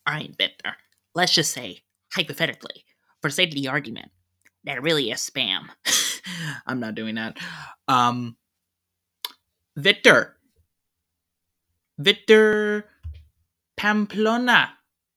Alright, Victor. Let's just say, hypothetically, for the sake of the argument, that it really is spam. I'm not doing that. Um, Victor. Victor Pamplona.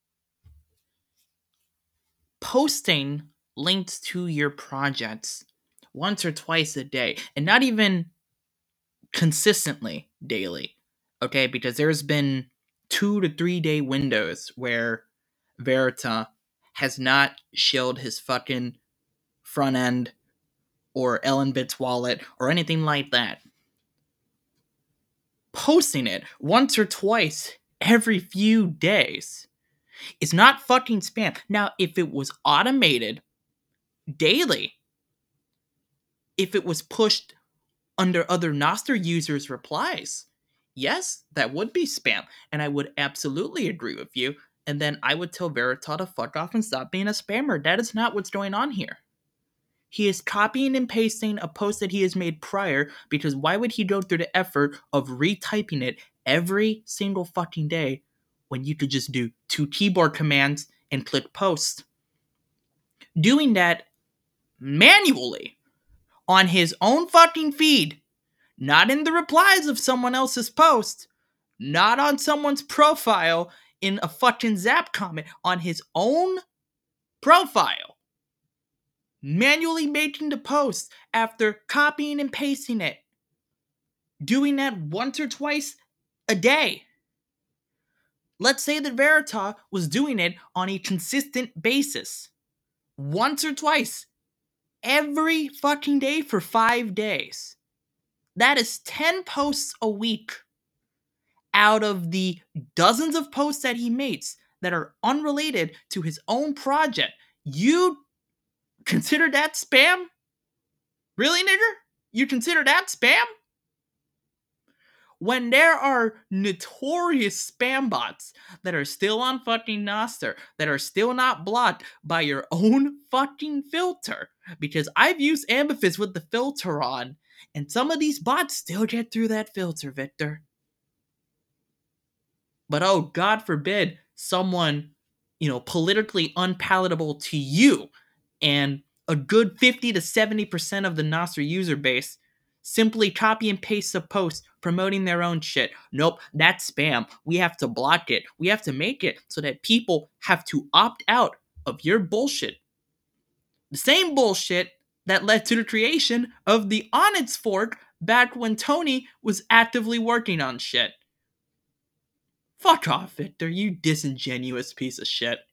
Posting links to your projects once or twice a day, and not even consistently daily. Okay, because there's been 2 to 3 day windows where Verita has not shilled his fucking front end or Ellenbit's wallet or anything like that. Posting it once or twice every few days is not fucking spam. Now, if it was automated daily, if it was pushed under other Nostr users' replies, yes, that would be spam. And I would absolutely agree with you. And then I would tell Verita to fuck off and stop being a spammer. That is not what's going on here. He is copying and pasting a post that he has made prior, because why would he go through the effort of retyping it every single fucking day when you could just do 2 keyboard commands and click post? Doing that manually on his own fucking feed, not in the replies of someone else's post, not on someone's profile in a fucking Zap comment, on his own profile. Manually making the post after copying and pasting it. Doing that once or twice a day. Let's say that Verita was doing it on a consistent basis. Once or twice. Every fucking day for 5 days. That is 10 posts a week out of the dozens of posts that he makes that are unrelated to his own project. You consider that spam? Really, nigger? You consider that spam? When there are notorious spam bots that are still on fucking Nostr, that are still not blocked by your own fucking filter, because I've used Amethys with the filter on, and some of these bots still get through that filter, Victor. But oh, God forbid someone, politically unpalatable to you and a good 50 to 70% of the Nostr user base simply copy and paste a post promoting their own shit. Nope, that's spam. We have to block it. We have to make it so that people have to opt out of your bullshit. The same bullshit that led to the creation of the Onyx fork back when Tony was actively working on shit. Fuck off, Victor, you disingenuous piece of shit.